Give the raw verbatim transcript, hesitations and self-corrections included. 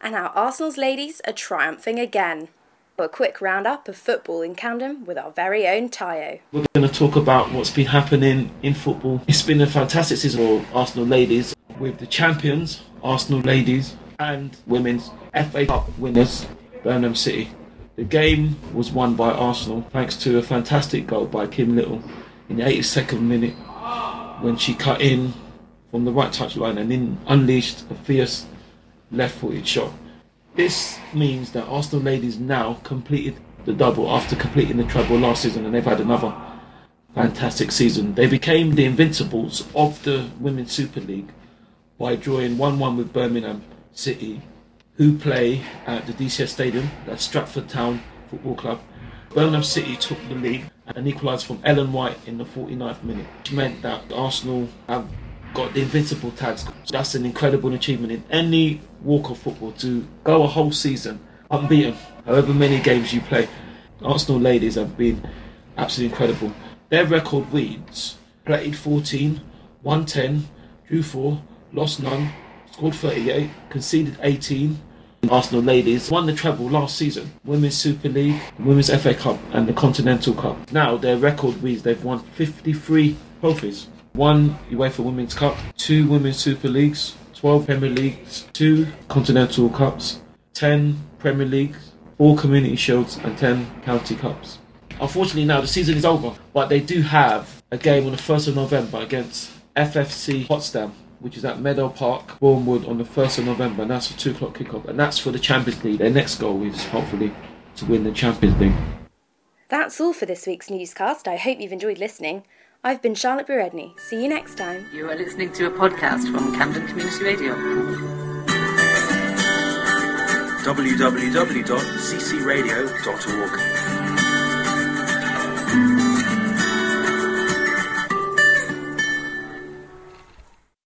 and how Arsenal's ladies are triumphing again. A quick roundup of football in Camden with our very own Tayo. We're going to talk about what's been happening in football. It's been a fantastic season for Arsenal ladies, with the champions, Arsenal ladies, and women's F A Cup winners, Burnham City. The game was won by Arsenal thanks to a fantastic goal by Kim Little in the eighty-second minute, when she cut in from the right touch line and then unleashed a fierce left-footed shot. This means that Arsenal ladies now completed the double after completing the treble last season, and they've had another fantastic season. They became the invincibles of the Women's Super League by drawing one one with Birmingham City, who play at the D C S Stadium, that's Stratford Town Football Club. Birmingham City took the lead and equalised from Ellen White in the forty-ninth minute, which meant that Arsenal have got the invincible tags. That's an incredible achievement in any walk of football, to go a whole season unbeaten, however many games you play. Arsenal ladies have been absolutely incredible. Their record reads: played fourteen, won ten, drew four, lost none, scored thirty-eight, conceded eighteen. Arsenal ladies won the treble last season: Women's Super League, Women's F A Cup and the Continental Cup. Now their record reads they've won fifty-three trophies. One UEFA Women's Cup, two Women's Super Leagues, twelve Premier Leagues, two Continental Cups, ten Premier Leagues, four Community Shields and ten County Cups. Unfortunately now the season is over, but they do have a game on the first of November against F F C Potsdam, which is at Meadow Park, Bournemouth, on the first of November, and that's a two o'clock kickoff, and that's for the Champions League. Their next goal is hopefully to win the Champions League. That's all for this week's newscast. I hope you've enjoyed listening. I've been Charlotte Buredney. See you next time. You are listening to a podcast from Camden Community Radio. w w w dot c c radio dot org